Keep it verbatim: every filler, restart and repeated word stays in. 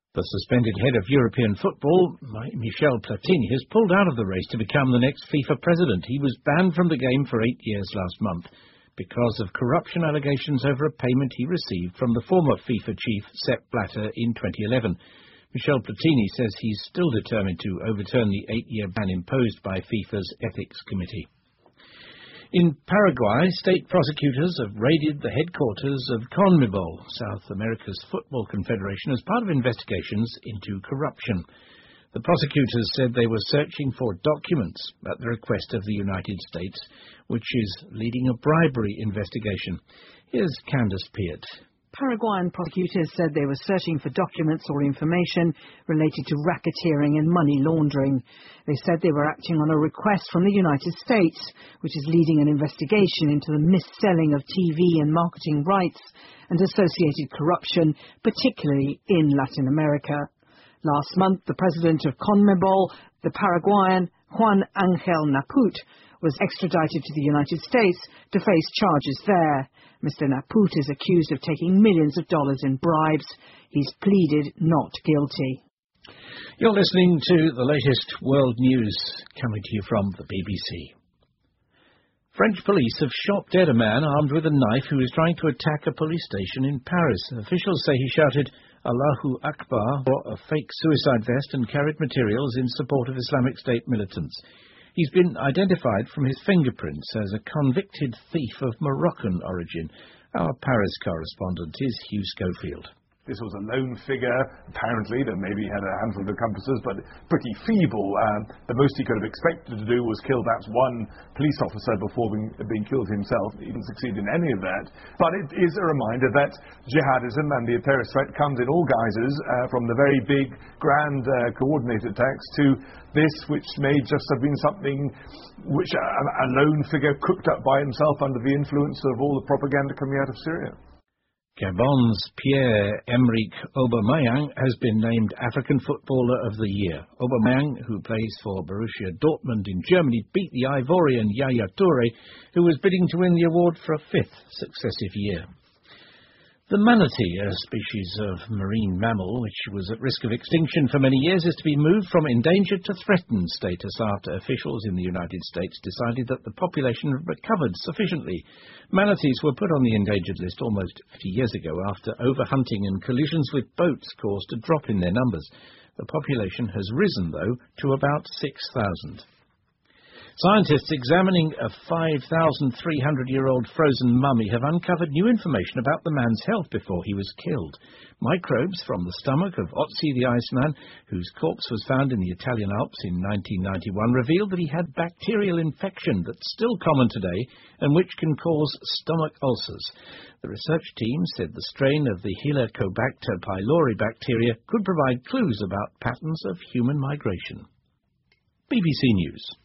The suspended head of European football, Michel Platini, has pulled out of the race to become the next FIFA president. He was banned from the game for eight years last month because of corruption allegations over a payment he received from the former FIFA chief, Sepp Blatter, in twenty eleven. Michel Platini says he's still determined to overturn the eight-year ban imposed by FIFA's Ethics Committee. In Paraguay, state prosecutors have raided the headquarters of CONMEBOL, South America's football confederation, as part of investigations into corruption. The prosecutors said they were searching for documents at the request of the United States, which is leading a bribery investigation. Here's Candice Peart. Paraguayan prosecutors said they were searching for documents or information related to racketeering and money laundering. They said they were acting on a request from the United States, which is leading an investigation into the mis-selling of T V and marketing rights and associated corruption, particularly in Latin America. Last month, the president of CONMEBOL, the Paraguayan Juan Angel Naput, was extradited to the United States to face charges there. Mister Naput is accused of taking millions of dollars in bribes. He's pleaded not guilty. You're listening to the latest world news coming to you from the B B C. French police have shot dead a man armed with a knife who was trying to attack a police station in Paris. Officials say he shouted Allahu Akbar, wore a fake suicide vest and carried materials in support of Islamic State militants. He's been identified from his fingerprints as a convicted thief of Moroccan origin. Our Paris correspondent is Hugh Schofield. This was a lone figure, apparently, that maybe had a handful of accomplices, but pretty feeble. Um, the most he could have expected to do was kill perhaps one police officer before being, being killed himself. He didn't succeed in any of that. But it is a reminder that jihadism and the terrorist threat comes in all guises, uh, from the very big, grand, uh, coordinated attacks to this, which may just have been something which a, a lone figure cooked up by himself under the influence of all the propaganda coming out of Syria. Gabon's Pierre-Emerick Aubameyang has been named African Footballer of the Year. Aubameyang, who plays for Borussia Dortmund in Germany, beat the Ivorian Yaya Toure, who was bidding to win the award for a fifth successive year. The manatee, a species of marine mammal which was at risk of extinction for many years, is to be moved from endangered to threatened status after officials in the United States decided that the population had recovered sufficiently. Manatees were put on the endangered list almost fifty years ago after overhunting and collisions with boats caused a drop in their numbers. The population has risen, though, to about six thousand. Scientists examining a five thousand three hundred year old frozen mummy have uncovered new information about the man's health before he was killed. Microbes from the stomach of Otzi the Iceman, whose corpse was found in the Italian Alps in nineteen ninety-one, revealed that he had bacterial infection that's still common today and which can cause stomach ulcers. The research team said the strain of the Helicobacter pylori bacteria could provide clues about patterns of human migration. B B C News.